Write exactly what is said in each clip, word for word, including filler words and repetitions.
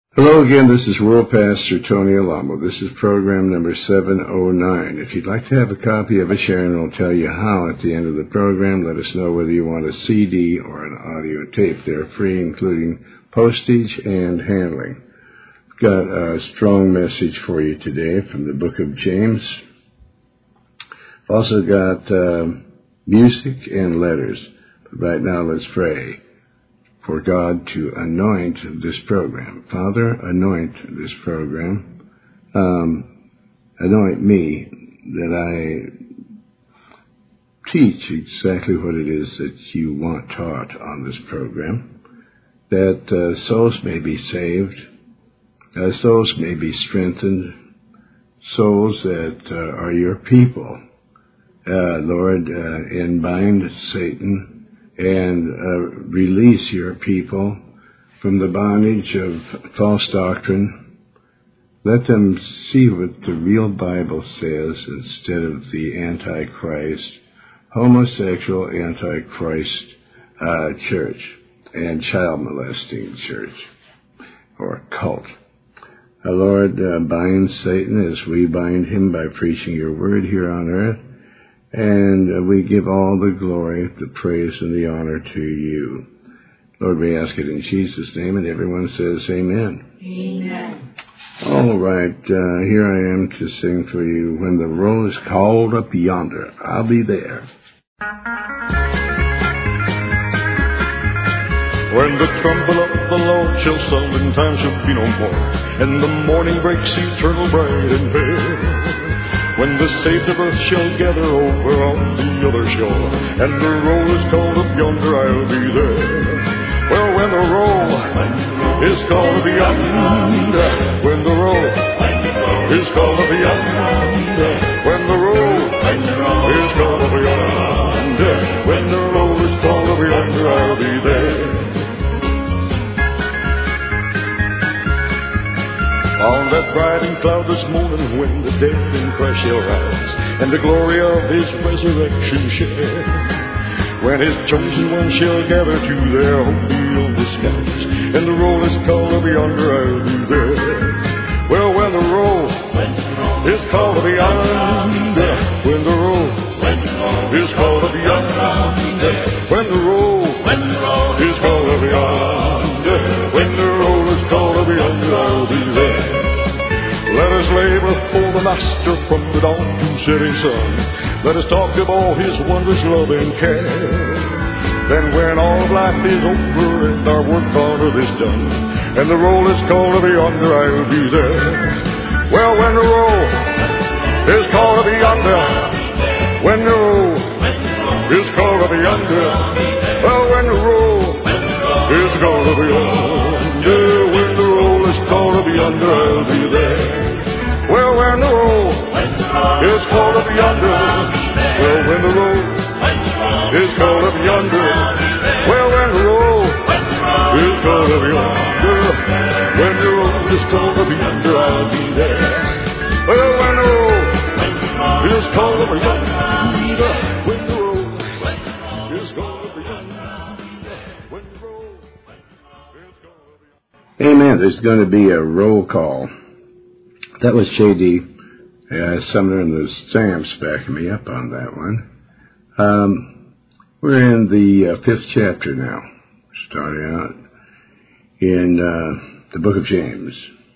Hello again, this is World Pastor Tony Alamo. This is program number seven oh nine. If you'd like to have a copy of it, Sharon will tell you how at the end of the program. Let us know whether you want a C D or an audio tape. They're free, including postage and handling. I've got a strong message for you today from the book of James. I've also got uh, music and letters. But right now, let's pray for God to anoint this program. Father, anoint this program. Um, anoint me that I teach exactly what it is that you want taught on this program, that uh, souls may be saved, uh, souls may be strengthened, souls that uh, are your people. Uh, Lord, uh, and bind Satan and uh, release your people from the bondage of false doctrine. Let them see what the real Bible says instead of the Antichrist, homosexual Antichrist uh, church and child molesting church or cult. Uh, Lord, uh, bind Satan as we bind him by preaching your word here on earth. And uh, we give all the glory, the praise, and the honor to you. Lord, we ask it in Jesus' name, and everyone says amen. Amen. All right, uh, here I am to sing for you. When the roll is called up yonder, I'll be there. When the trumpet of the Lord shall sound, and time shall be no more, and the morning breaks eternal, bright and fair. When the saved of earth shall gather over on the other shore, and the roll is called up yonder, I'll be there. Well, when the roll is called up yonder, when the roll is called up yonder, when the roll is called up yonder, when the roll is called up yonder, I'll be there. On that bright and cloudless morning when the dead in Christ shall rise, and the glory of his resurrection share, when his chosen ones shall gather to their home beyond the skies, and the roll is called up yonder, I'll be there. Well, when the roll is called up yonder, when the roll is called up yonder, when the roll is called up yonder, when the roll is called up yonder, I'll be there. Let us labor for the Master from the dawn to setting sun. Let us talk of all his wondrous love and care. Then when all of life is over and our work on earth is done, and the roll is called up yonder, I'll be there. Well, when the roll is called up yonder, when the roll is called up yonder, well, when the roll is called up yonder, when the roll is called up yonder, I'll be there. Well, when the roll is called up yonder, well, when the roll is called up yonder, well, when the roll is called up yonder, when the roll is called up yonder, I'll be there. Well, when the roll is called up yonder, when the roll is called up yonder, when the roll is called up yonder. Amen. There's going to be a roll call. That was J D. Uh, Sumner and the Stamps backing me up on that one. Um, we're in the uh, fifth chapter now, starting out in uh, the book of James.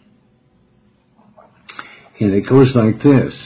And it goes like this.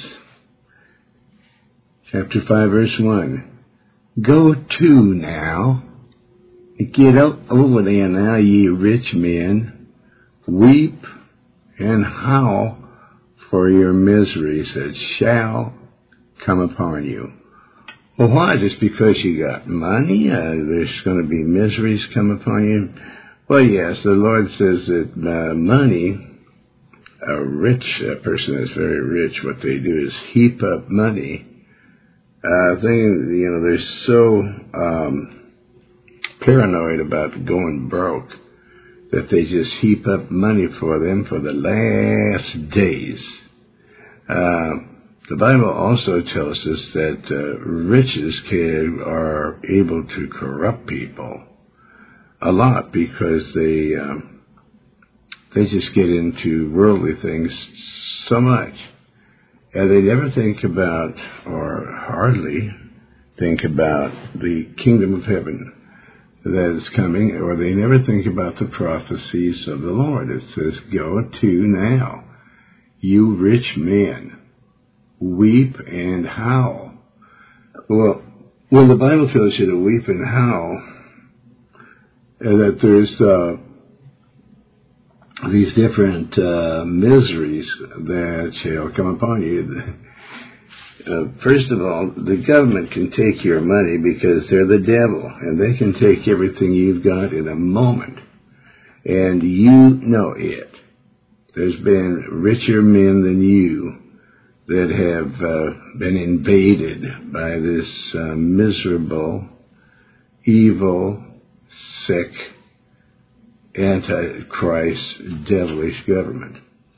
Chapter five, verse one. Go to now, get up over there now, ye rich men, weep and howl for your miseries that shall come upon you. Well, why? Just because you got money, uh, there's going to be miseries come upon you? Well, yes, the Lord says that uh, money, a rich a person that's very rich, what they do is heap up money. Uh, they, you know, they're so um, paranoid about going broke that they just heap up money for them for the last days. Uh, the Bible also tells us that uh, riches can, are able to corrupt people a lot because they um, they just get into worldly things so much. And they never think about, or hardly think about, the kingdom of heaven that is coming, or they never think about the prophecies of the Lord. It says, go to now, you rich men, weep and howl. Well, when the Bible tells you to weep and howl, and that there's uh, these different uh, miseries that shall come upon you. Uh, first of all, the government can take your money because they're the devil, and they can take everything you've got in a moment, and you know it. There's been richer men than you that have uh, been invaded by this uh, miserable, evil, sick, antichrist, devilish government.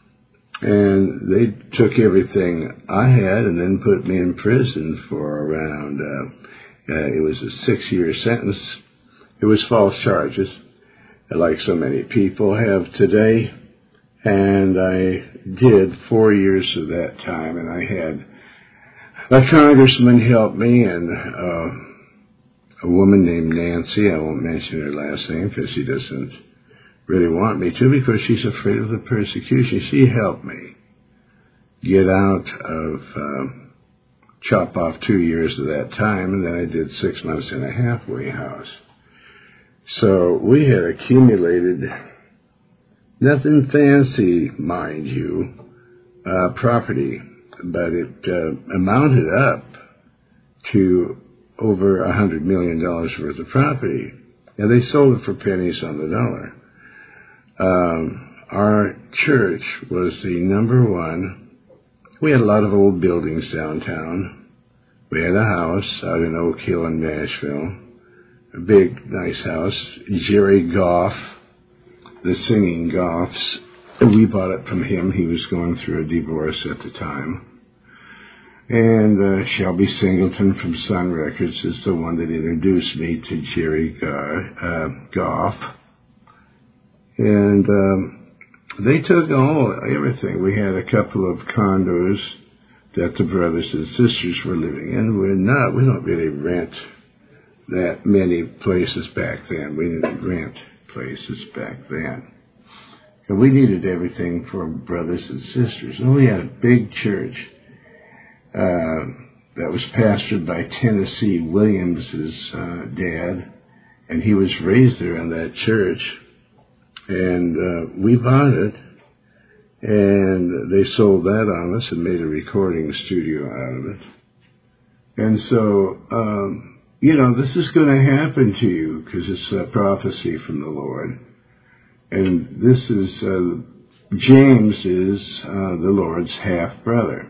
And they took everything I had and then put me in prison for around, uh, uh, it was a six-year sentence. It was false charges, like so many people have today. And I did four years of that time, and I had a congressman help me, and uh, a woman named Nancy. I won't mention her last name because she doesn't really want me to, because she's afraid of the persecution. She helped me get out of, uh, chop off two years of that time, and then I did six months in a halfway house. So we had accumulated nothing fancy, mind you, uh, property, but it uh, amounted up to over a hundred million dollars worth of property, and they sold it for pennies on the dollar. Um, our church was the number one. We had a lot of old buildings downtown. We had a house out in Oak Hill in Nashville, a big, nice house. Jerry Goff, the singing Goffs, we bought it from him. He was going through a divorce at the time. And uh, Shelby Singleton from Sun Records is the one that introduced me to Jerry Go- uh, Goff. And um, they took all, everything. We had a couple of condos that the brothers and sisters were living in. We're not, we don't really rent that many places back then. We didn't rent places back then. And we needed everything for brothers and sisters. And we had a big church uh, that was pastored by Tennessee Williams's uh, dad, and he was raised there in that church. And uh, we bought it, and they sold that on us and made a recording studio out of it. And so, um, you know, this is going to happen to you because it's a prophecy from the Lord. And this is, uh, James is uh, the Lord's half-brother.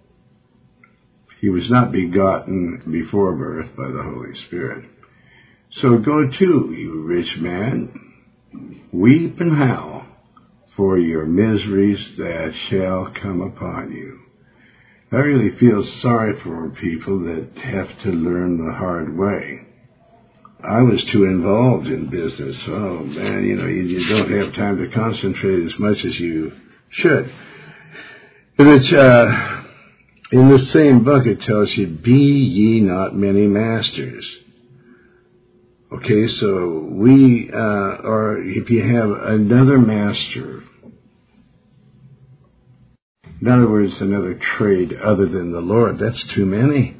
He was not begotten before birth by the Holy Spirit. So go to, you rich man, weep and howl for your miseries that shall come upon you. I really feel sorry for people that have to learn the hard way. I was too involved in business. Oh, man, you know, you, you don't have time to concentrate as much as you should. But it's, uh, in the same book it tells you, be ye not many masters. Okay, so we, uh, or if you have another master, in other words, another trade other than the Lord, that's too many.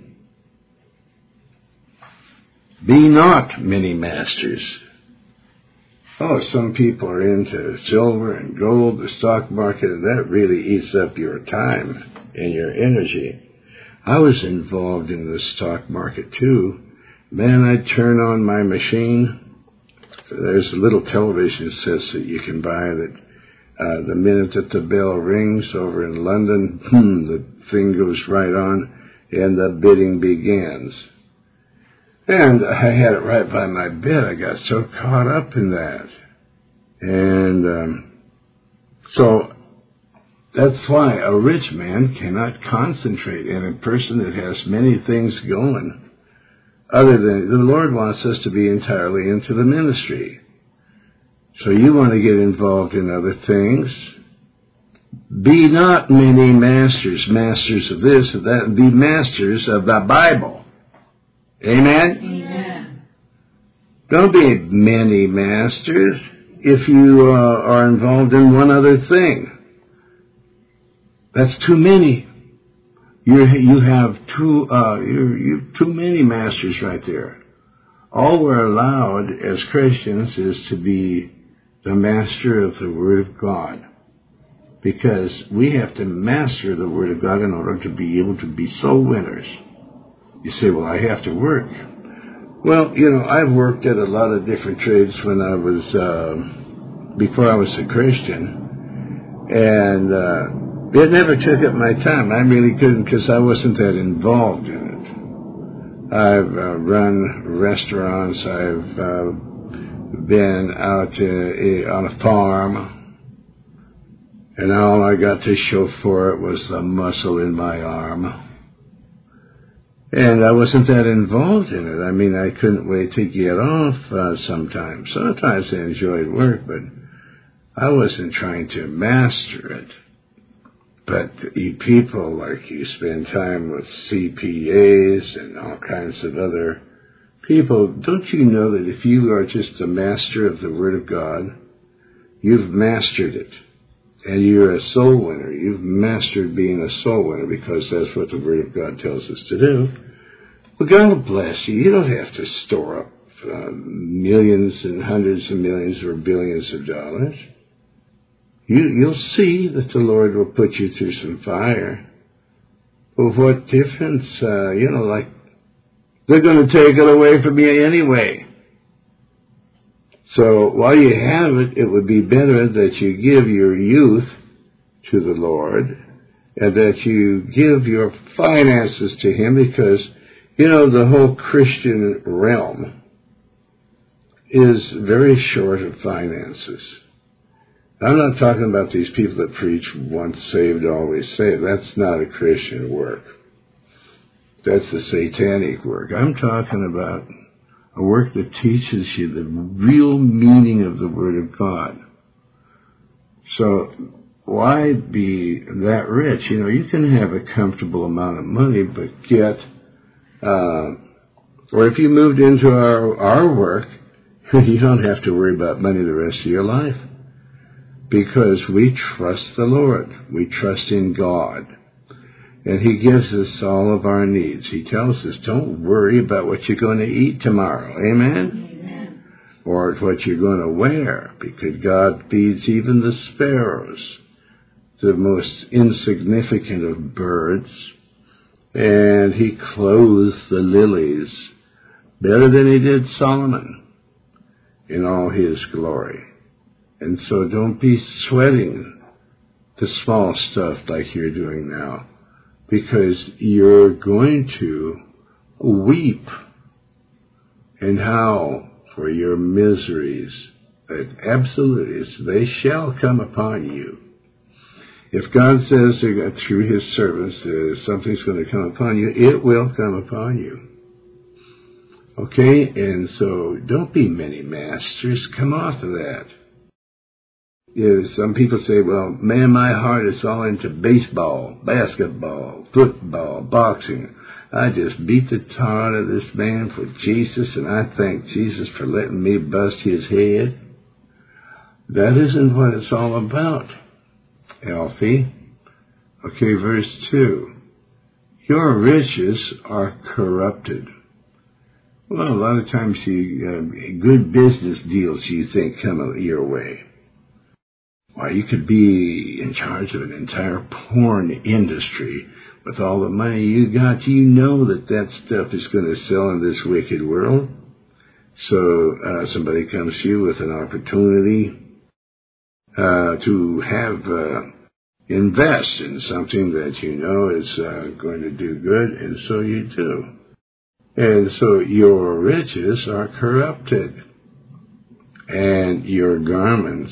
Be not many masters. Oh, some people are into silver and gold, the stock market, and that really eats up your time and your energy. I was involved in the stock market too. Man, I'd turn on my machine. There's a little television set that you can buy that uh, the minute that the bell rings over in London, hmm, the thing goes right on and the bidding begins. And I had it right by my bed. I got so caught up in that. And um, so that's why a rich man cannot concentrate. And a person that has many things going, other than, the Lord wants us to be entirely into the ministry. So you want to get involved in other things. Be not many masters, masters of this or that. Be masters of the Bible. Amen? Amen. Don't be many masters if you uh, are involved in one other thing. That's too many. You you have too uh, you you too many masters right there. All we're allowed as Christians is to be the master of the Word of God, because we have to master the Word of God in order to be able to be soul winners. You say, well, I have to work. Well, you know, I've worked at a lot of different trades when I was, uh, before I was a Christian, and uh, it never took up my time. I really couldn't, because I wasn't that involved in it. I've uh, run restaurants. I've uh, been out uh, on a farm, and all I got to show for it was the muscle in my arm. And I wasn't that involved in it. I mean, I couldn't wait to get off uh, sometimes. Sometimes I enjoyed work, but I wasn't trying to master it. But you people, like, you spend time with C P As and all kinds of other people. Don't you know that if you are just a master of the Word of God, you've mastered it? And you're a soul winner. You've mastered being a soul winner, because that's what the Word of God tells us to do. Well, God will bless you. You don't have to store up uh, millions and hundreds of millions or billions of dollars. You, you'll see that the Lord will put you through some fire. Well, what difference? Uh, you know, like, they're going to take it away from you anyway. So while you have it, it would be better that you give your youth to the Lord, and that you give your finances to Him, because, you know, the whole Christian realm is very short of finances. I'm not talking about these people that preach once saved, always saved. That's not a Christian work. That's a satanic work. I'm talking about a work that teaches you the real meaning of the Word of God. So why be that rich? You know, you can have a comfortable amount of money, but get, uh, or if you moved into our, our work, you don't have to worry about money the rest of your life, because we trust the Lord. We trust in God. And He gives us all of our needs. He tells us, don't worry about what you're going to eat tomorrow. Amen? Amen. Or what you're going to wear, because God feeds even the sparrows, the most insignificant of birds. And He clothes the lilies better than He did Solomon in all His glory. And so don't be sweating the small stuff like you're doing now, because you're going to weep and howl for your miseries, that absolutely they shall come upon you. If God says through His servants uh, something's going to come upon you, it will come upon you. Okay? And so don't be many masters. Come off of that. You know, some people say, well, man, my heart is all into baseball, basketball, football, boxing. I just beat the tar out of this man for Jesus, and I thank Jesus for letting me bust his head. That isn't what it's all about, Alfie. Okay, verse two. Your riches are corrupted. Well, a lot of times you, uh, good business deals you think come your way. Why, you could be in charge of an entire porn industry with all the money you got. You know that that stuff is going to sell in this wicked world. So uh, somebody comes to you with an opportunity uh, to have uh, invest in something that you know is uh, going to do good, and so you do. And so your riches are corrupted, and your garments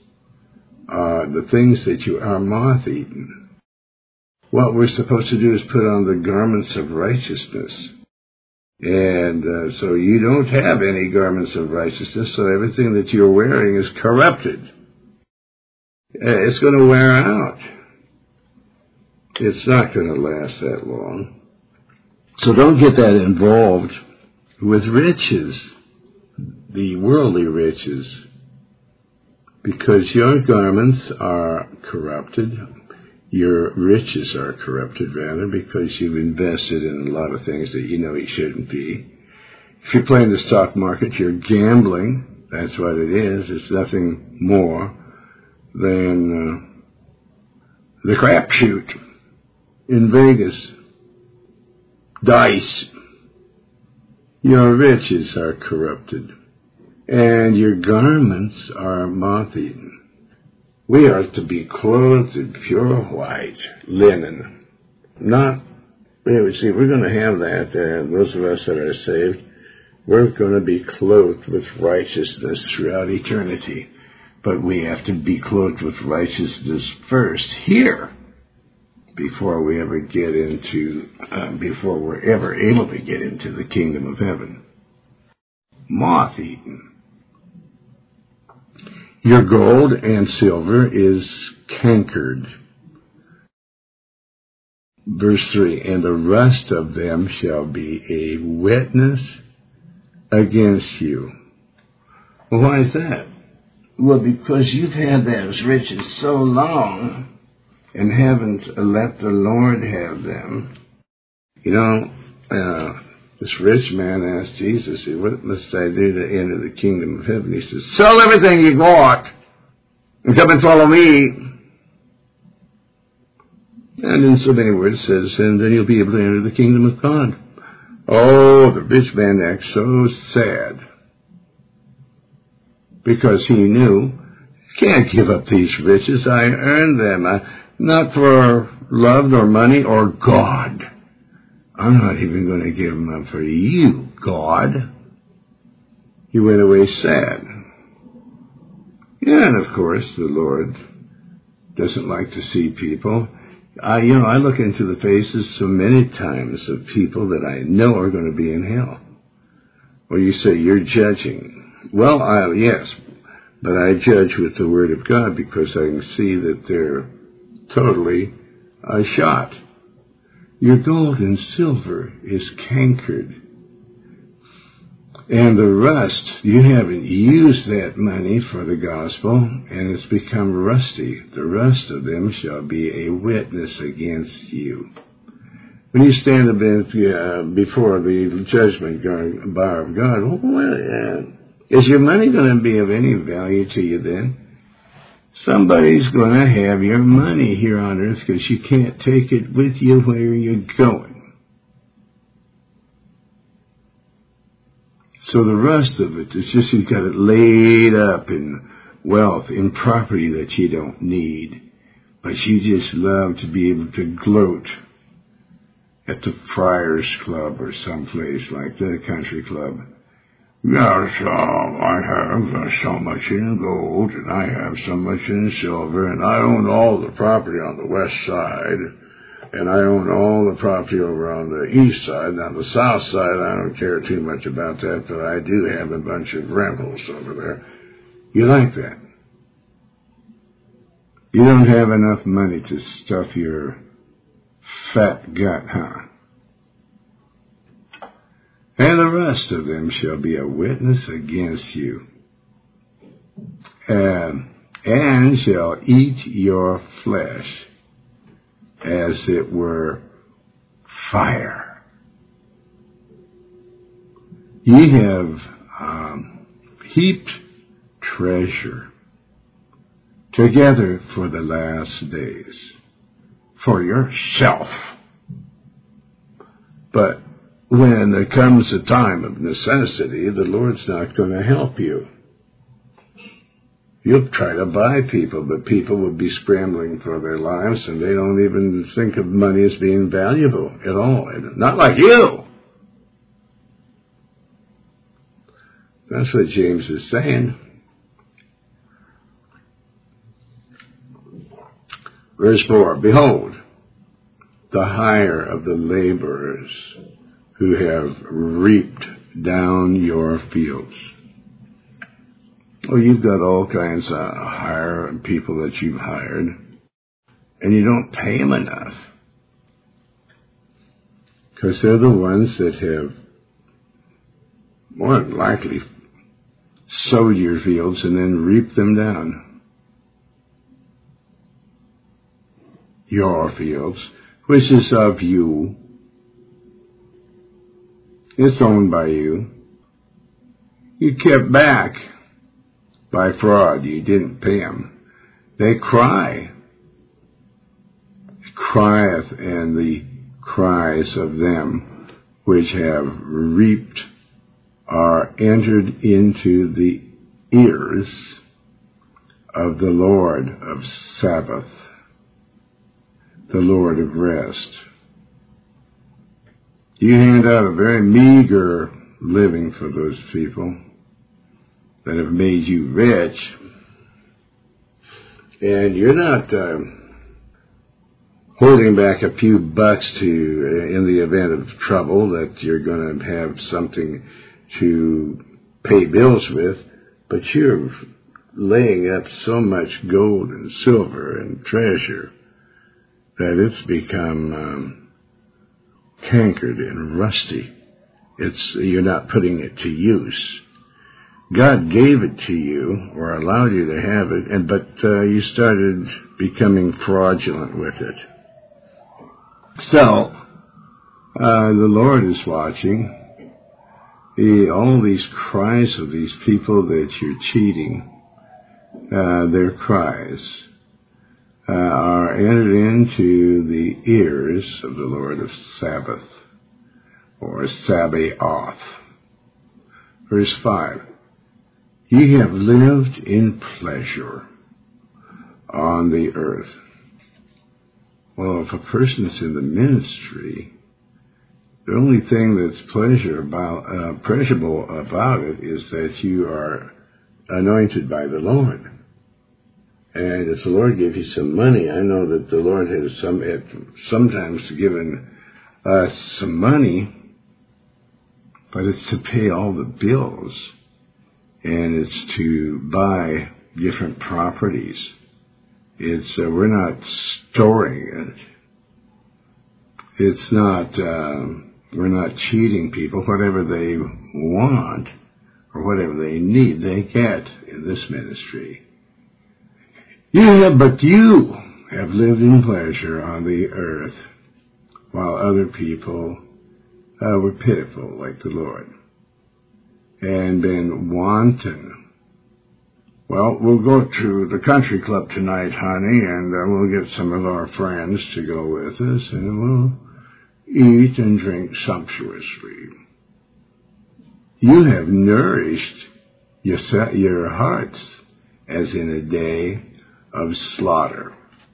Uh, the things that you are moth-eaten. What we're supposed to do is put on the garments of righteousness. And uh, so you don't have any garments of righteousness, so everything that you're wearing is corrupted. Uh, it's going to wear out. It's not going to last that long. So don't get that involved with riches, the worldly riches, because your garments are corrupted. Your riches are corrupted, rather, because you've invested in a lot of things that you know you shouldn't be. If you're playing the stock market, you're gambling. That's what it is. It's nothing more than uh, the crapshoot in Vegas. Dice. Your riches are corrupted, and your garments are moth-eaten. We are to be clothed in pure white linen. Not, you see, we're going to have that, uh, those of us that are saved, we're going to be clothed with righteousness throughout eternity. But we have to be clothed with righteousness first here, before we ever get into, uh, before we're ever able to get into the kingdom of heaven. Moth-eaten. Your gold and silver is cankered. Verse three, and the rust of them shall be a witness against you. Well, why is that? Well, because you've had those riches so long and haven't let the Lord have them. You know, uh, this rich man asked Jesus, what must I do to enter the kingdom of heaven? He says, sell everything you got and come and follow me. And in so many words says, and then you'll be able to enter the kingdom of God. Oh, the rich man acts so sad because he knew, can't give up these riches. I earned them, I, not for love nor money or God. I'm not even going to give them up for you, God. He went away sad. Yeah, and of course, the Lord doesn't like to see people. I, you know, I look into the faces so many times of people that I know are going to be in hell. Well, you say, you're judging. Well, I, yes, but I judge with the Word of God because I can see that they're totally uh, shot. Your gold and silver is cankered. And the rust, you haven't used that money for the gospel, and it's become rusty. The rust of them shall be a witness against you. When you stand uh, before the judgment bar of God, well, uh, is your money going to be of any value to you then? Somebody's going to have your money here on earth because you can't take it with you where you're going. So the rest of it is just you've got it laid up in wealth, in property that you don't need. But you just love to be able to gloat at the Friars Club or someplace like that, country club. Yes, uh, I have uh, so much in gold, and I have so much in silver, and I own all the property on the west side, and I own all the property over on the east side. Now, the south side, I don't care too much about that, but I do have a bunch of rentals over there. You like that? You don't have enough money to stuff your fat gut, huh? And the rest of them shall be a witness against you, and, and shall eat your flesh as it were fire. Ye have um, heaped treasure together for the last days, for yourself. But when there comes a time of necessity, the Lord's not going to help you. You'll try to buy people, but people will be scrambling for their lives, and they don't even think of money as being valuable at all. Not like you. That's what James is saying. Verse four, behold, the hire of the laborers who have reaped down your fields. Oh, you've got all kinds of hire people that you've hired, and you don't pay them enough. Because they're the ones that have more than likely sowed your fields and then reaped them down. Your fields, which is of you. It's owned by you. You kept back by fraud. You didn't pay them. They cry. Crieth, and the cries of them which have reaped are entered into the ears of the Lord of Sabbath, the Lord of rest. You hand out a very meager living for those people that have made you rich, and you're not uh, holding back a few bucks to, in the event of trouble, that you're going to have something to pay bills with, but you're laying up so much gold and silver and treasure that it's become um, cankered and rusty. It's you're not putting it to use. God gave it to you, or allowed you to have it, and but uh, you started becoming fraudulent with it. So, uh, the Lord is watching. The, all these cries of these people that you're cheating, uh, their cries, uh, are entered into the ears of the Lord of Sabbath, or Sabaoth. Verse five. Ye have lived in pleasure on the earth. Well, if a person's in the ministry, the only thing that's pleasure about, uh, pleasurable about it is that you are anointed by the Lord. And if the Lord gives you some money, I know that the Lord has some had sometimes given us some money, but it's to pay all the bills, and it's to buy different properties. It's uh, we're not storing it. It's not. Um, We're not cheating people. Whatever they want or whatever they need, they get in this ministry. You have, but you have lived in pleasure on the earth, while other people uh, were pitiful like the Lord, and been wanton. Well, we'll go to the country club tonight, honey, and uh, we'll get some of our friends to go with us, and we'll eat and drink sumptuously. You have nourished your, your hearts as in a day of slaughter.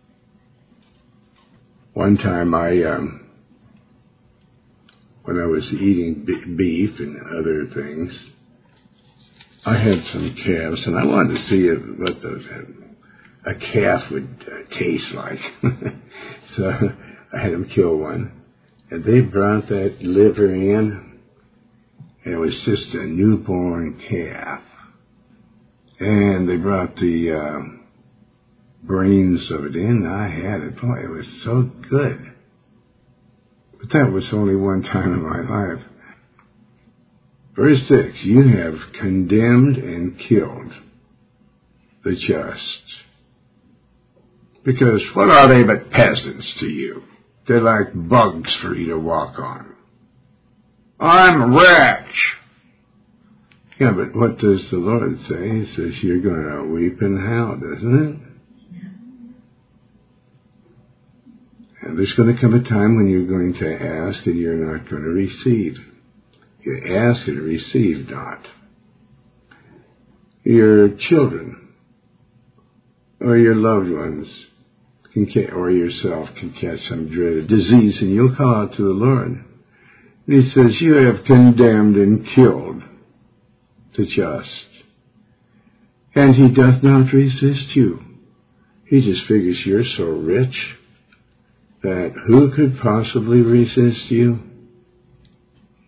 One time I, um, when I was eating beef and other things, I had some calves, and I wanted to see what those a calf would uh, taste like. So I had them kill one. And they brought that liver in, and it was just a newborn calf. And they brought the uh, brains of it in. I had it. Boy, it was so good. But that was only one time in my life. Verse six, you have condemned and killed the just. Because what are they but peasants to you? They're like bugs for you to walk on. I'm rich. Yeah, but what does the Lord say? He says you're going to weep and howl, doesn't it? And there's going to come a time when you're going to ask and you're not going to receive. You ask and receive not. Your children or your loved ones can catch, or yourself can catch some dreaded disease, and you'll call out to the Lord. And he says, you have condemned and killed the just. And he doth not resist you. He just figures you're so rich that who could possibly resist you?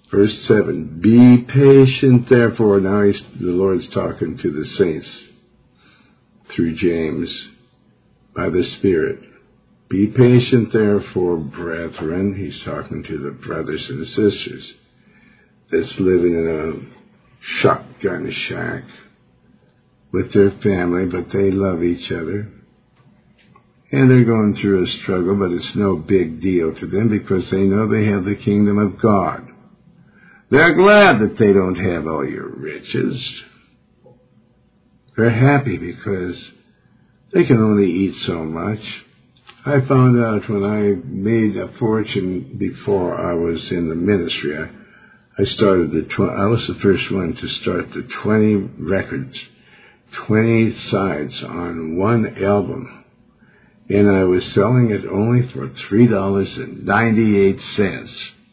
Verse seven, be patient, therefore. Now he's, the Lord's talking to the saints through James by the Spirit. Be patient, therefore, brethren. He's talking to the brothers and sisters that's living in a shotgun shack with their family, but they love each other. And they're going through a struggle, but it's no big deal to them because they know they have the kingdom of God. They're glad that they don't have all your riches. They're happy because they can only eat so much. I found out when I made a fortune before I was in the ministry, I, I started the, tw- I was the first one to start the twenty records, twenty sides on one album. And I was selling it only for three dollars and ninety-eight cents.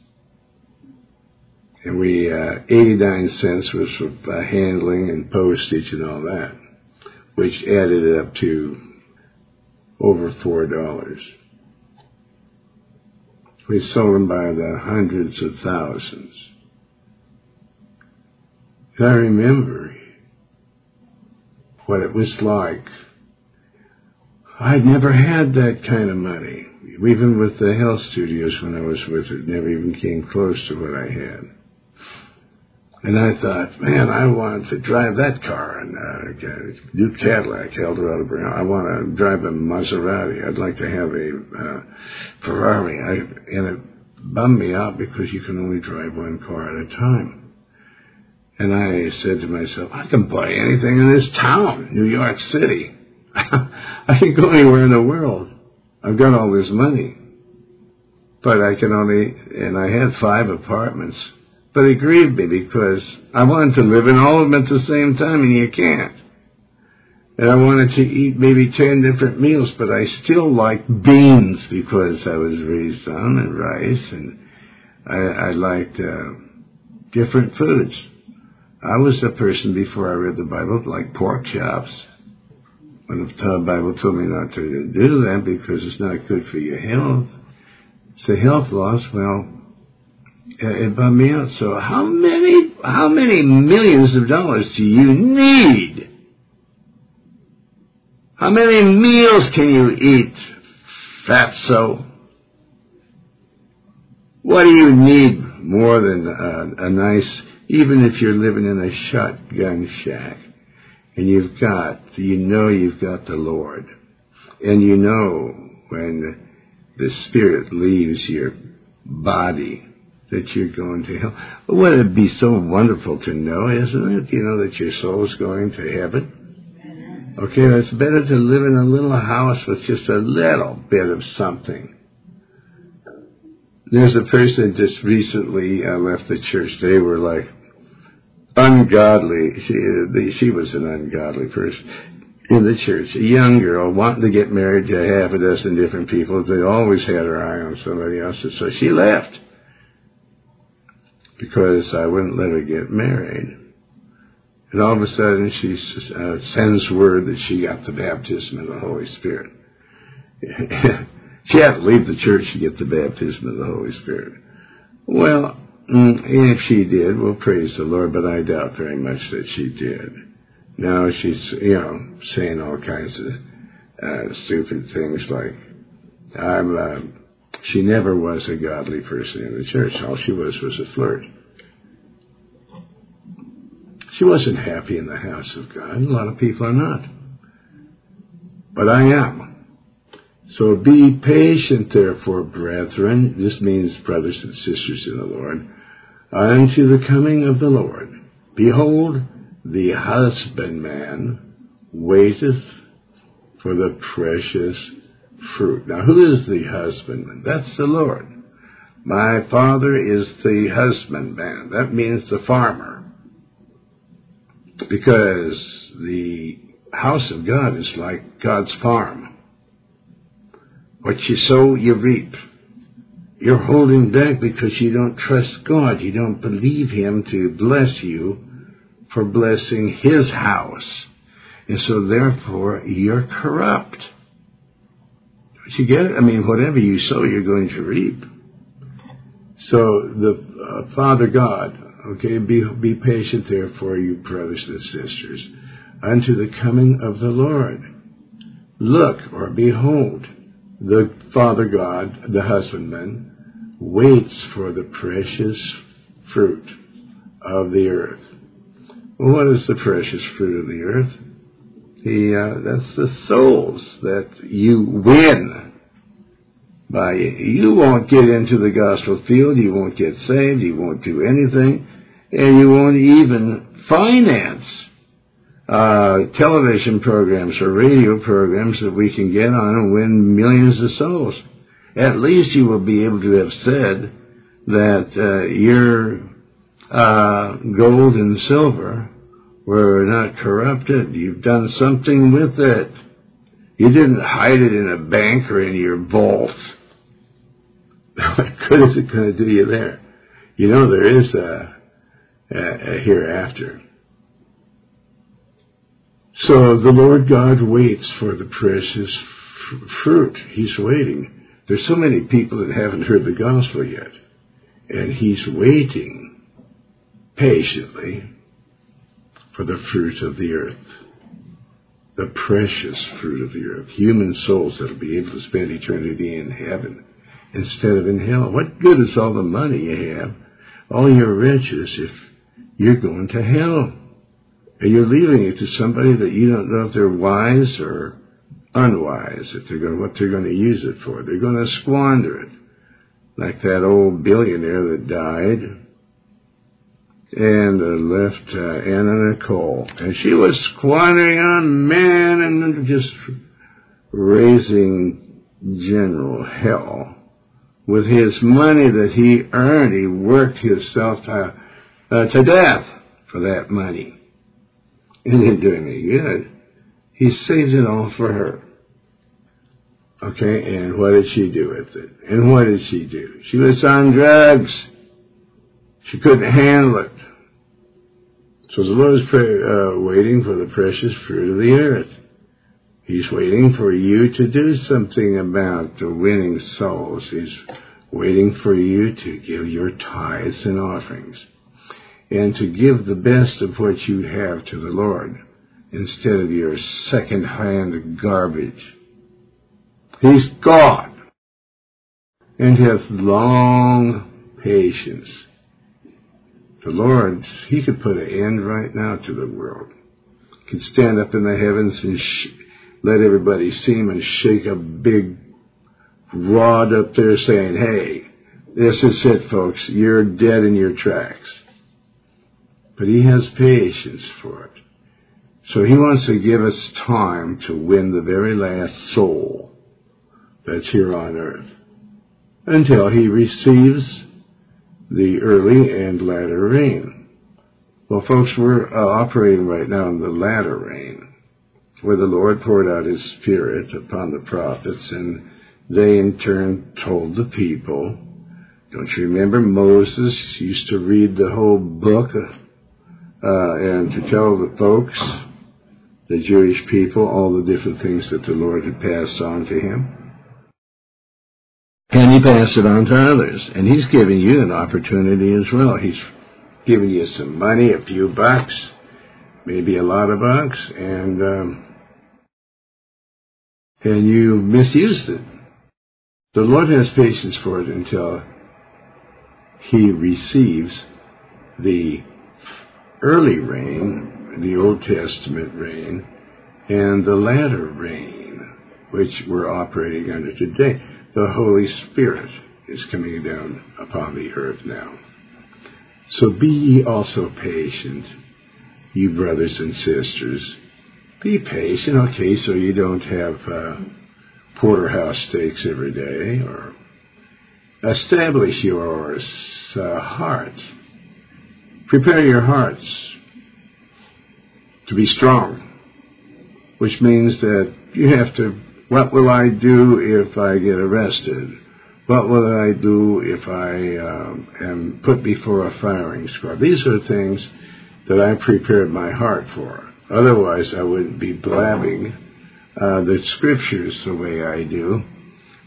And we, uh, eighty-nine cents was for uh, handling and postage and all that, which added up to over four dollars. We sold them by the hundreds of thousands. And I remember what it was like. I'd never had that kind of money. Even with the health studios when I was with it, never even came close to what I had. And I thought, man, I want to drive that car, and uh, new Cadillac, Eldorado Brown. I want to drive a Maserati. I'd like to have a uh, Ferrari. I, and it bummed me out because you can only drive one car at a time. And I said to myself, I can buy anything in this town, New York City. I can go anywhere in the world. I've got all this money. But I can only, and I had five apartments. But it grieved me because I wanted to live in all of them at the same time, and you can't. And I wanted to eat maybe ten different meals, but I still liked beans because I was raised on, and rice, and I, I liked uh, different foods. I was the person before I read the Bible like pork chops. When the Bible told me not to do that because it's not good for your health. It's a health loss. Well, it bummed me out. So how many, how many millions of dollars do you need? How many meals can you eat, fatso? What do you need more than a, a nice, even if you're living in a shotgun shack, and you've got, you know you've got the Lord, and you know when the Spirit leaves your body, that you're going to hell. Wouldn't it be so wonderful to know, isn't it? You know that your soul's going to heaven. Okay, it's better to live in a little house with just a little bit of something. There's a person that just recently uh, left the church. They were like ungodly. She, the, she was an ungodly person in the church. A young girl wanting to get married to half a dozen different people. They always had her eye on somebody else. So she left. Because I wouldn't let her get married. And all of a sudden she uh, sends word that she got the baptism of the Holy Spirit. She had to leave the church to get the baptism of the Holy Spirit. Well, if she did, well, praise the Lord, but I doubt very much that she did. Now she's, you know, saying all kinds of uh, stupid things like, I'm... Uh, She never was a godly person in the church. All she was was a flirt. She wasn't happy in the house of God. A lot of people are not. But I am. So be patient, therefore, brethren. This means brothers and sisters in the Lord. Unto the coming of the Lord. Behold, the husbandman waiteth for the precious fruit. Now, who is the husbandman? That's the Lord. My Father is the husbandman. That means the farmer. Because the house of God is like God's farm. What you sow, you reap. You're holding back because you don't trust God. You don't believe Him to bless you for blessing His house. And so, therefore, you're corrupt. You get it? I mean, whatever you sow, you're going to reap. So the uh, Father God, okay, be, be patient therefore, you brothers and sisters, unto the coming of the Lord. Look, or behold, the Father God, the husbandman, waits for the precious fruit of the earth. Well, what is the precious fruit of the earth? He, uh, that's the souls that you win. By, you won't get into the gospel field, you won't get saved, you won't do anything, and you won't even finance uh, television programs or radio programs that we can get on and win millions of souls. At least you will be able to have said that uh, your uh, gold and silver were not corrupted. You've done something with it. You didn't hide it in a bank or in your vault. What good is it going to do you there? You know there is a, a, a hereafter. So the Lord God waits for the precious f- fruit. He's waiting. There's so many people that haven't heard the gospel yet. And He's waiting patiently for the fruit of the earth. The precious fruit of the earth. Human souls that will be able to spend eternity in heaven instead of in hell. What good is all the money you have, all your riches, if you're going to hell? And you're leaving it to somebody that you don't know if they're wise or unwise, if they're going, what they're going to use it for. They're going to squander it. Like that old billionaire that died and uh, left uh, Anna Nicole. And she was squandering on man and just raising general hell. With his money that he earned, he worked himself to, uh, to death for that money. It didn't do any good. He saved it all for her. Okay, and what did she do with it? And what did she do? She was on drugs. She couldn't handle it. So the Lord is pray, uh, waiting for the precious fruit of the earth. He's waiting for you to do something about the winning souls. He's waiting for you to give your tithes and offerings and to give the best of what you have to the Lord instead of your second-hand garbage. He's God and has long patience. The Lord, He could put an end right now to the world. He could stand up in the heavens and sh- let everybody see Him and shake a big rod up there saying, hey, this is it, folks. You're dead in your tracks. But He has patience for it. So He wants to give us time to win the very last soul that's here on earth until He receives the early and latter rain. Well, folks, we're uh, operating right now in the latter rain, where the Lord poured out His Spirit upon the prophets, and they in turn told the people. Don't you remember Moses used to read the whole book uh, and to tell the folks, the Jewish people, all the different things that the Lord had passed on to him? And He passed it on to others. And He's giving you an opportunity as well. He's giving you some money, a few bucks, maybe a lot of bucks, and um, and you misused it. The Lord has patience for it until He receives the early rain, the Old Testament rain, and the latter rain, which we're operating under today. The Holy Spirit is coming down upon the earth now. So be ye also patient, you brothers and sisters. Be patient, okay, so you don't have uh, porterhouse steaks every day, or establish your uh, hearts. Prepare your hearts to be strong, which means that you have to, what will I do if I get arrested? What will I do if I um, am put before a firing squad? These are things that I prepared my heart for. Otherwise, I wouldn't be blabbing uh, the scriptures the way I do.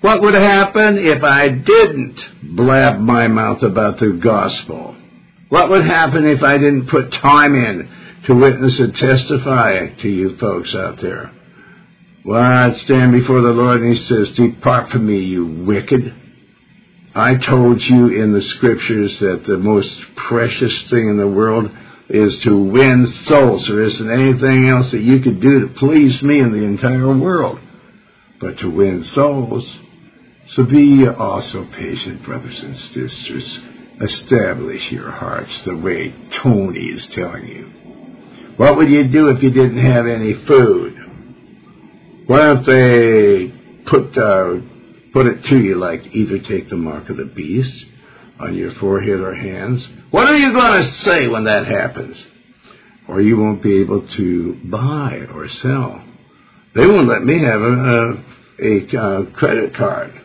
What would happen if I didn't blab my mouth about the gospel? What would happen if I didn't put time in to witness and testify to you folks out there? Well, I'd stand before the Lord and he says, depart from me, you wicked. I told you in the scriptures that the most precious thing in the world is to win souls. There isn't anything else that you could do to please me in the entire world but to win souls. So be also patient, brothers and sisters. Establish your hearts the way Tony is telling you. What would you do if you didn't have any food? Why don't they put uh, put it to you like either take the mark of the beast on your forehead or hands? What are you going to say when that happens? Or you won't be able to buy or sell. They won't let me have a, a, a credit card.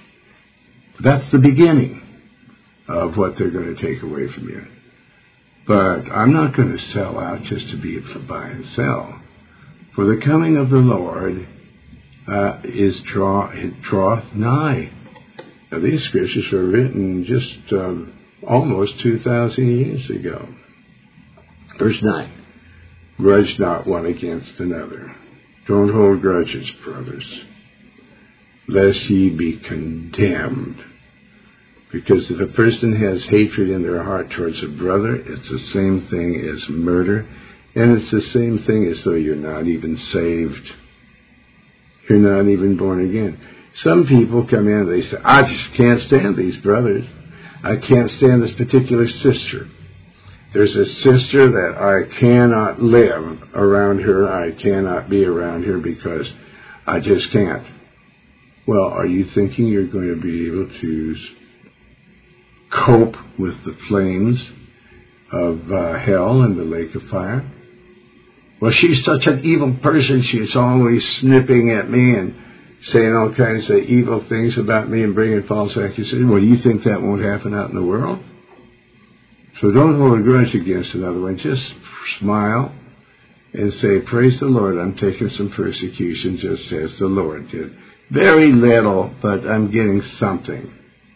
That's the beginning of what they're going to take away from you. But I'm not going to sell out just to be able to buy and sell. For the coming of the Lord uh, is draw, it draweth nigh. Now, these scriptures were written just um, almost two thousand years ago. Verse nine, grudge not one against another. Don't hold grudges, brothers, lest ye be condemned. Because if a person has hatred in their heart towards a brother, it's the same thing as murder, and it's the same thing as though you're not even saved. You're not even born again. Some people come in and they say, I just can't stand these brothers. I can't stand this particular sister. There's a sister that I cannot live around her. I cannot be around her because I just can't. Well, are you thinking you're going to be able to cope with the flames of uh, hell and the lake of fire? Well, she's such an evil person. She's always snipping at me and saying all kinds of evil things about me and bringing false accusations. Well, you think that won't happen out in the world? So don't hold a grudge against another one. Just smile and say, praise the Lord, I'm taking some persecution just as the Lord did. Very little, but I'm getting something.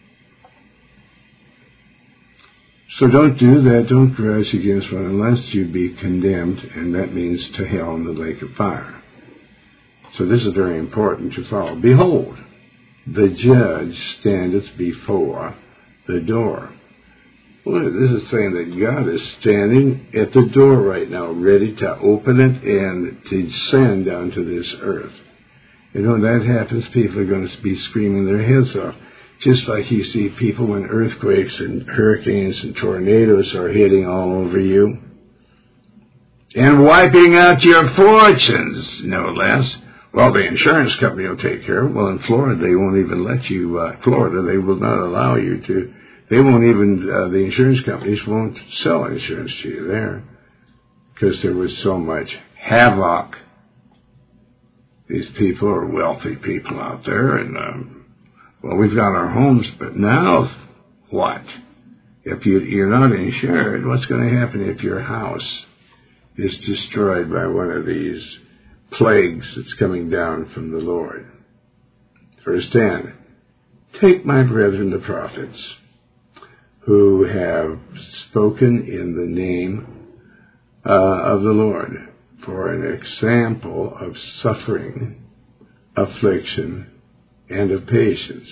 So don't do that. Don't grudge against one unless you be condemned, and that means to hell and the lake of fire. So this is very important to follow. Behold, the judge standeth before the door. Well, this is saying that God is standing at the door right now, ready to open it and to descend down to this earth. And when that happens, people are going to be screaming their heads off. Just like you see people when earthquakes and hurricanes and tornadoes are hitting all over you. And wiping out your fortunes, no less. Well, the insurance company will take care of it. Well, in Florida, they won't even let you, uh, Florida, they will not allow you to, they won't even, uh, the insurance companies won't sell insurance to you there. Because there was so much havoc. These people are wealthy people out there, and, um, well, we've got our homes, but now what? If you, you're not insured, what's going to happen if your house is destroyed by one of these plagues that's coming down from the Lord? Verse ten, take my brethren the prophets, who have spoken in the name uh, of the Lord, for an example of suffering, affliction, and of patience.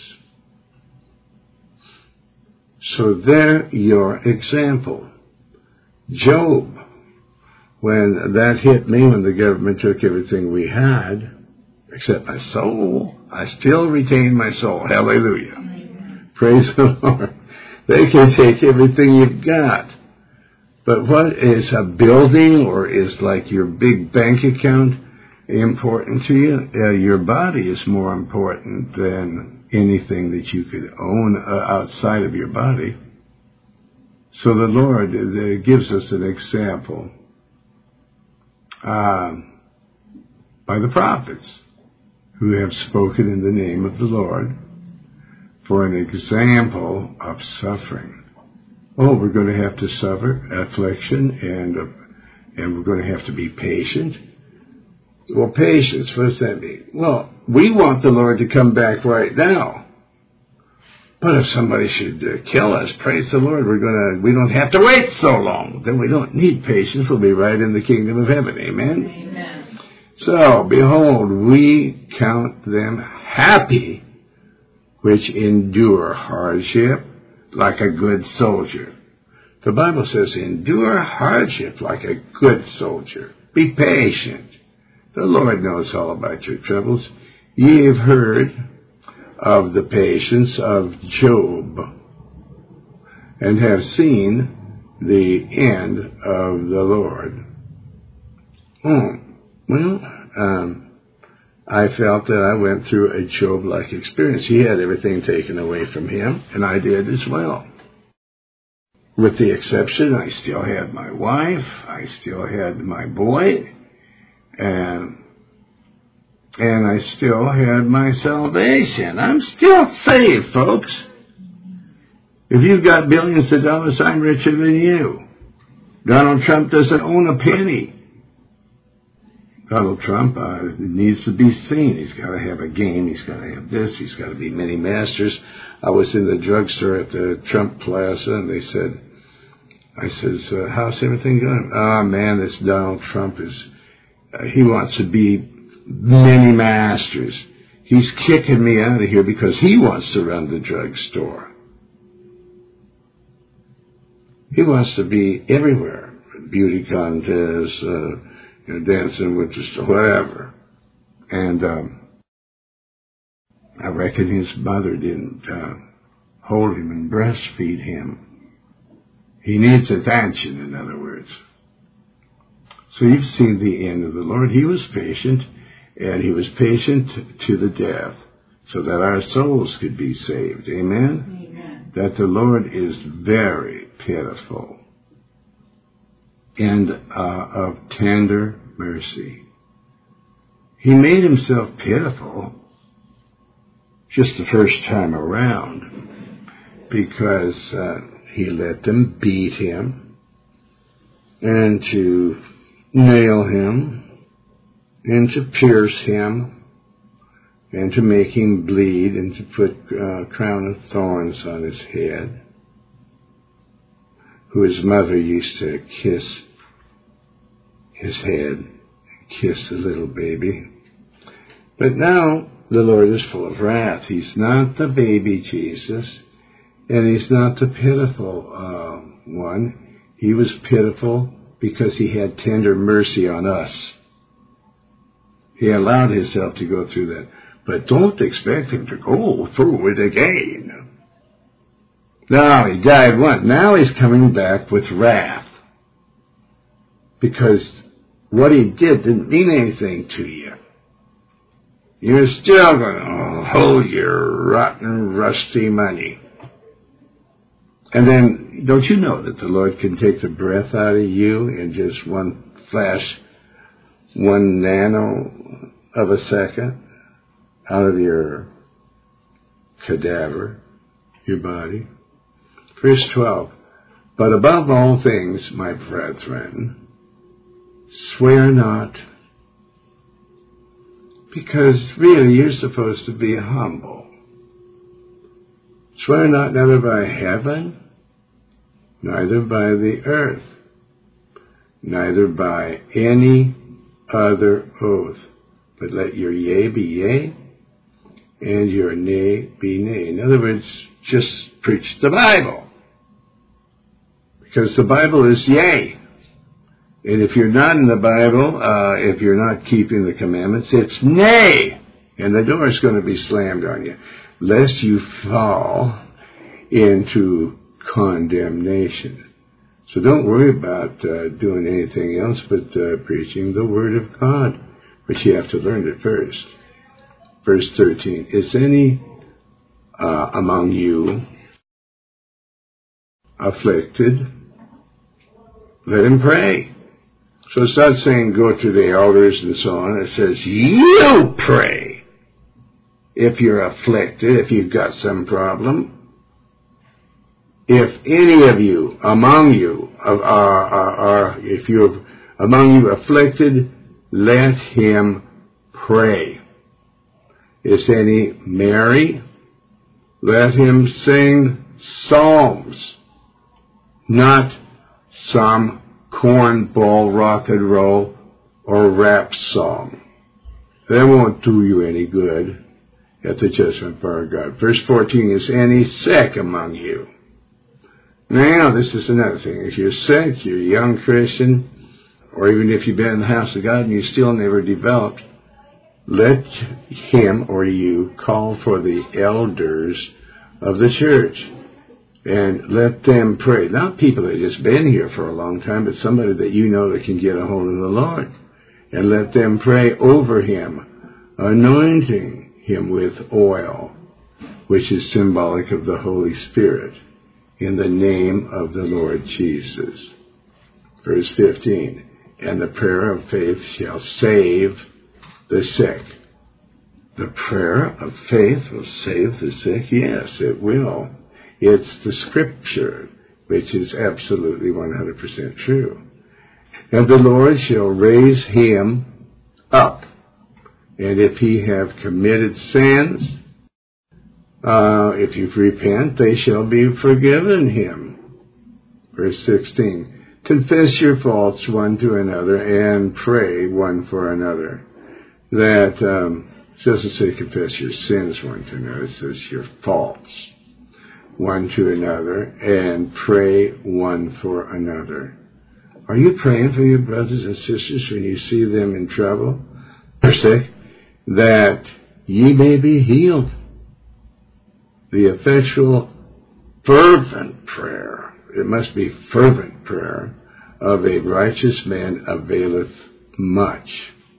So they're your example. Job, when that hit me, when the government took everything we had, except my soul, I still retain my soul. Hallelujah. Amen. Praise the Lord. They can take everything you've got. But what is a building, or is like your big bank account, important to you? Uh, your body is more important than anything that you could own uh, outside of your body. So the Lord uh, gives us an example um, by the prophets who have spoken in the name of the Lord for an example of suffering. Oh, we're going to have to suffer affliction, and uh, and we're going to have to be patient. Well, patience, what does that mean? Well, we want the Lord to come back right now. But if somebody should uh, kill us, praise the Lord, we're gonna, we don't have to wait so long. Then we don't need patience. We'll be right in the kingdom of heaven. Amen? Amen. So, behold, we count them happy which endure hardship like a good soldier. The Bible says, endure hardship like a good soldier. Be patient. The Lord knows all about your troubles. Ye have heard of the patience of Job, and have seen the end of the Lord. Oh, well, um, I felt that I went through a Job-like experience. He had everything taken away from him, and I did as well. With the exception, I still had my wife, I still had my boy, and and I still had my salvation. I'm still saved, folks. If you've got billions of dollars, I'm richer than you. Donald Trump doesn't own a penny. Donald Trump uh, needs to be seen. He's got to have a game. He's got to have this. He's got to be many masters. I was in the drugstore at the Trump Plaza, and they said, I says, uh, how's everything going? Oh, man, this Donald Trump is, uh, he wants to be many masters. He's kicking me out of here because he wants to run the drugstore. He wants to be everywhere. Beauty contests, uh, you know, dancing with just whatever. And um, I reckon his mother didn't uh, hold him and breastfeed him. He needs attention, in other words. So you've seen the end of the Lord. He was patient, and he was patient to the death, so that our souls could be saved. Amen? Amen. That the Lord is very pitiful and uh, of tender mercy. He made himself pitiful just the first time around because uh, he let them beat him and to nail him and to pierce him and to make him bleed and to put a crown of thorns on his head, who his mother used to kiss his head, kiss the little baby. But now the Lord is full of wrath. He's not the baby Jesus, and he's not the pitiful uh, one. He was pitiful because he had tender mercy on us. He allowed himself to go through that. But don't expect him to go through it again. Now he died once. Now he's coming back with wrath. Because what he did didn't mean anything to you. You're still going to hold your rotten, rusty money. And then, don't you know that the Lord can take the breath out of you in just one flash, one nano of a second out of your cadaver, your body? Verse twelve, but above all things, my brethren, swear not, because really you're supposed to be humble. Swear not neither by heaven, neither by the earth, neither by any other oath, but let your yea be yea, and your nay be nay. In other words, just preach the Bible. Because the Bible is yea. And if you're not in the Bible, uh, if you're not keeping the commandments, it's nay. And the door is going to be slammed on you, lest you fall into condemnation. So don't worry about uh, doing anything else but uh, preaching the Word of God. But you have to learn it first. Verse thirteen, is any uh, among you afflicted? Let him pray. So it's not saying go to the elders and so on. It says you pray. If you're afflicted, if you've got some problem, if any of you among you are, are, are if you're among you afflicted, let him pray. Is any merry? Let him sing psalms, not some cornball rock and roll or rap song. That won't do you any good at the judgment bar of God. Verse fourteen, is any sick among you? Now, this is another thing. If you're sick, you're a young Christian, or even if you've been in the house of God and you still never developed, let him or you call for the elders of the church and let them pray. Not people that have just been here for a long time, but somebody that you know that can get a hold of the Lord. And let them pray over him, anointing him with oil, which is symbolic of the Holy Spirit, in the name of the Lord Jesus. Verse fifteen, and the prayer of faith shall save the sick. The prayer of faith will save the sick? Yes, it will. It's the Scripture, which is absolutely one hundred percent true. And the Lord shall raise him up. And if he have committed sins, uh, if you repent, they shall be forgiven him. Verse sixteen, confess your faults one to another and pray one for another. That um, it doesn't say confess your sins one to another, it says your faults one to another and pray one for another. Are you praying for your brothers and sisters when you see them in trouble or sick, that ye may be healed? The effectual, fervent prayer, it must be fervent prayer, of a righteous man availeth much.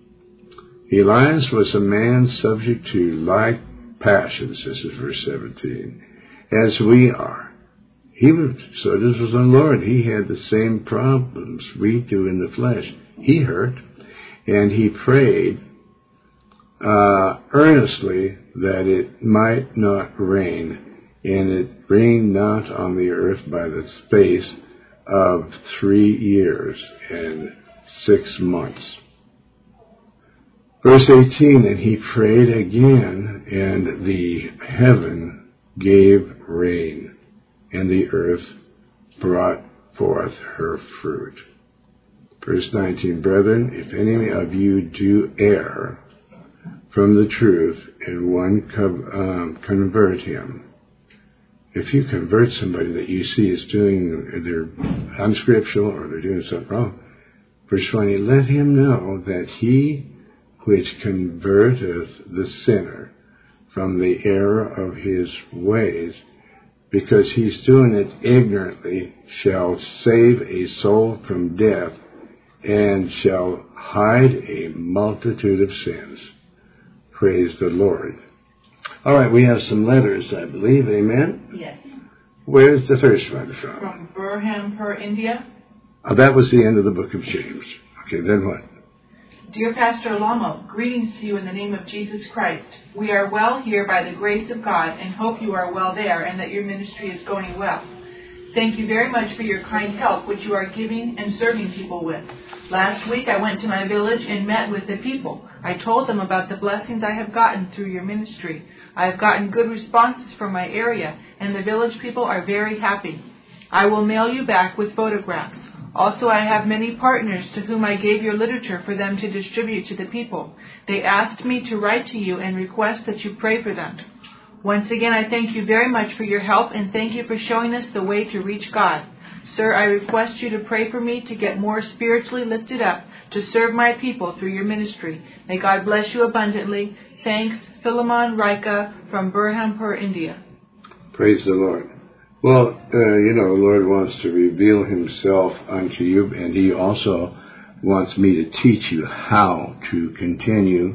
Elias was a man subject to like passions, this is verse seventeen, as we are. He was, so this was the Lord. He had the same problems we do in the flesh. He hurt, and he prayed uh, earnestly that it might not rain, and it rained not on the earth by the space of three years and six months. Verse eighteen, and he prayed again, and the heaven gave rain, and the earth brought forth her fruit. Verse nineteen, brethren, if any of you do err from the truth, and one co- um, convert him. If you convert somebody that you see is doing, they're unscriptural or they're doing something wrong, verse twenty, let him know that he which converteth the sinner from the error of his ways, because he's doing it ignorantly, shall save a soul from death, and shall hide a multitude of sins. Praise the Lord. All right, we have some letters, I believe. Amen? Yes. Where's the first one from? From Burhanpur, India. Oh, that was the end of the book of James. Okay, then what? Dear Pastor Lamo, greetings to you in the name of Jesus Christ. We are well here by the grace of God and hope you are well there and that your ministry is going well. Thank you very much for your kind help which you are giving and serving people with. Last week I went to my village and met with the people. I told them about the blessings I have gotten through your ministry. I have gotten good responses from my area and the village people are very happy. I will mail you back with photographs. Also, I have many partners to whom I gave your literature for them to distribute to the people. They asked me to write to you and request that you pray for them. Once again, I thank you very much for your help and thank you for showing us the way to reach God. Sir, I request you to pray for me to get more spiritually lifted up to serve my people through your ministry. May God bless you abundantly. Thanks, Philemon Rika from Burhanpur, India. Praise the Lord. Well, uh, you know, the Lord wants to reveal himself unto you, and he also wants me to teach you how to continue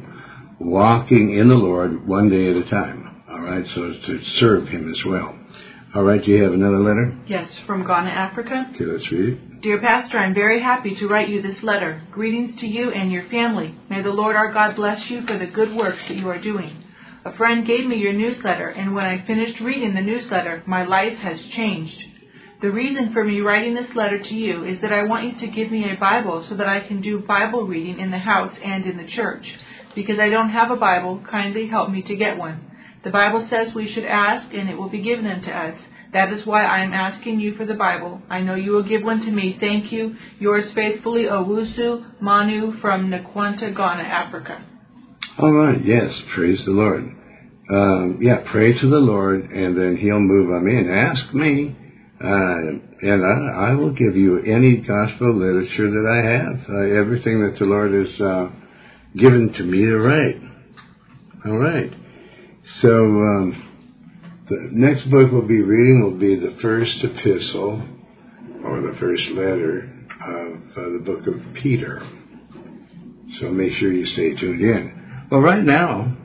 walking in the Lord one day at a time. All right, so as to serve him as well. All right, do you have another letter? Yes, from Ghana, Africa. Okay, let's read it. Dear Pastor, I'm very happy to write you this letter. Greetings to you and your family. May the Lord our God bless you for the good works that you are doing. A friend gave me your newsletter, and when I finished reading the newsletter, my life has changed. The reason for me writing this letter to you is that I want you to give me a Bible so that I can do Bible reading in the house and in the church. Because I don't have a Bible, kindly help me to get one. The Bible says we should ask and it will be given unto us. That is why I am asking you for the Bible. I know you will give one to me. Thank you. Yours faithfully, Owusu Manu from Nkwanta, Ghana, Africa. All right, yes, praise the Lord. Um, yeah, pray to the Lord, and then He'll move on me. And ask me, uh, and I, I will give you any gospel literature that I have, uh, everything that the Lord has uh, given to me to write. All right. So um, the next book we'll be reading will be the first epistle, or the first letter of uh, the book of Peter. So make sure you stay tuned in. Well, right now,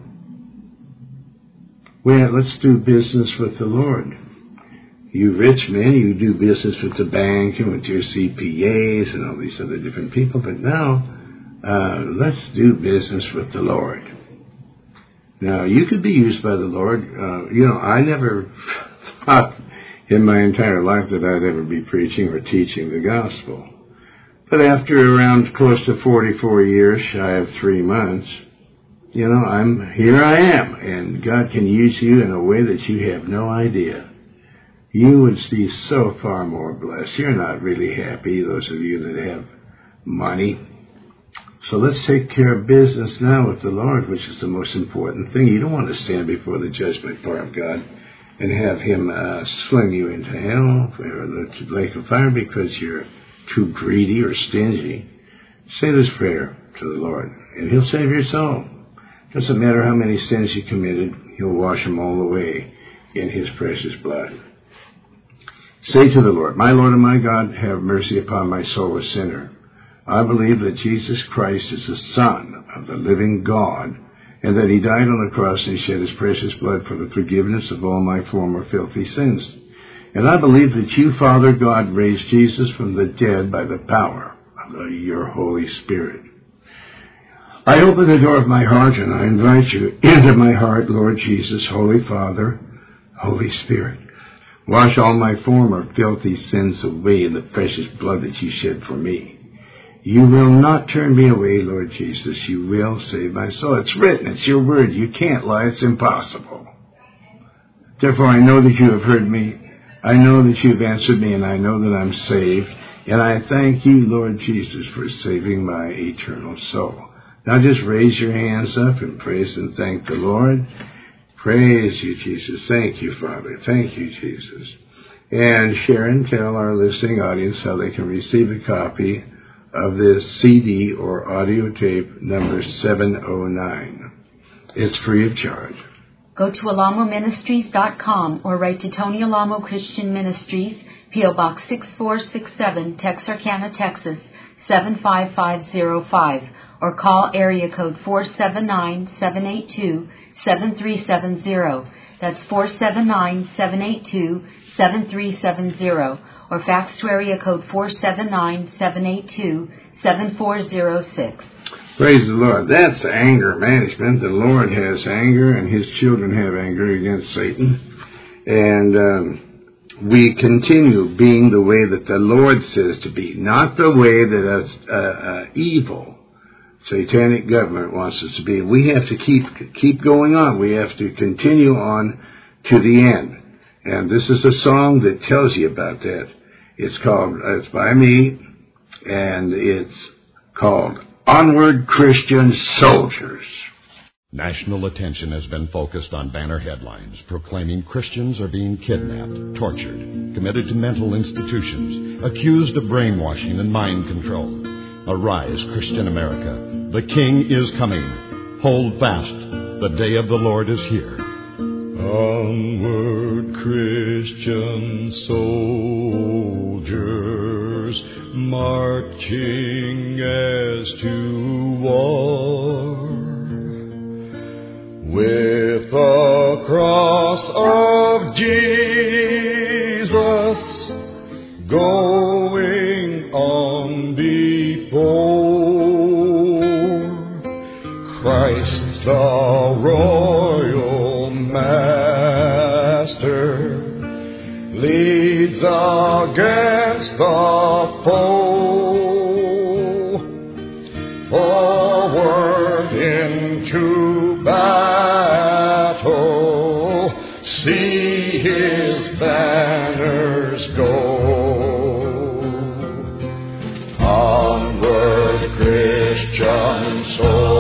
well, let's do business with the Lord. You rich men, you do business with the bank and with your C P As and all these other different people. But now, uh, let's do business with the Lord. Now, you could be used by the Lord. Uh, you know, I never thought in my entire life that I'd ever be preaching or teaching the gospel. But after around close to forty-four years, shy of three months, you know, I'm here I am, and God can use you in a way that you have no idea. You would be so far more blessed. You're not really happy, those of you that have money. So let's take care of business now with the Lord, which is the most important thing. You don't want to stand before the judgment bar of God and have Him uh, sling you into hell or the lake of fire because you're too greedy or stingy. Say this prayer to the Lord, and He'll save your soul. Doesn't matter how many sins you committed, He'll wash them all away in His precious blood. Say to the Lord, my Lord and my God, have mercy upon my soul, a sinner. I believe that Jesus Christ is the Son of the living God, and that He died on the cross and shed His precious blood for the forgiveness of all my former filthy sins. And I believe that you, Father God, raised Jesus from the dead by the power of the, your Holy Spirit. I open the door of my heart and I invite you into my heart, Lord Jesus, Holy Father, Holy Spirit. Wash all my former filthy sins away in the precious blood that you shed for me. You will not turn me away, Lord Jesus. You will save my soul. It's written. It's your word. You can't lie. It's impossible. Therefore, I know that you have heard me. I know that you have answered me, and I know that I'm saved. And I thank you, Lord Jesus, for saving my eternal soul. Now just raise your hands up and praise and thank the Lord. Praise you, Jesus. Thank you, Father. Thank you, Jesus. And Sharon, tell our listening audience how they can receive a copy of this C D or audio tape number seven oh nine. It's free of charge. Go to alamo ministries dot com or write to Tony Alamo Christian Ministries, P O Box six four six seven, Texarkana, Texas, seven five five zero five. Or call area code four seven nine, seven eight two, seven three seven zero. That's four seven nine, seven eight two, seven three seven zero. Or fax to area code four seven nine, seven eight two, seven four zero six. Praise the Lord. That's anger management. The Lord has anger, and His children have anger against Satan. And um, we continue being the way that the Lord says to be, not the way that us, uh, uh, evil satanic government wants us to be. We have to keep keep going on. We have to continue on to the end. And this is a song that tells you about that. It's called, it's by me, and it's called Onward Christian Soldiers. National attention has been focused on banner headlines proclaiming Christians are being kidnapped, tortured, committed to mental institutions, accused of brainwashing and mind control. Arise, Christian America. The King is coming. Hold fast. The day of the Lord is here. Onward, Christian soldiers, marching as to war, with the cross of Jesus going on before. Christ the royal master leads leads against the foe, forward into battle, see his banners go. Onward, Christian soul.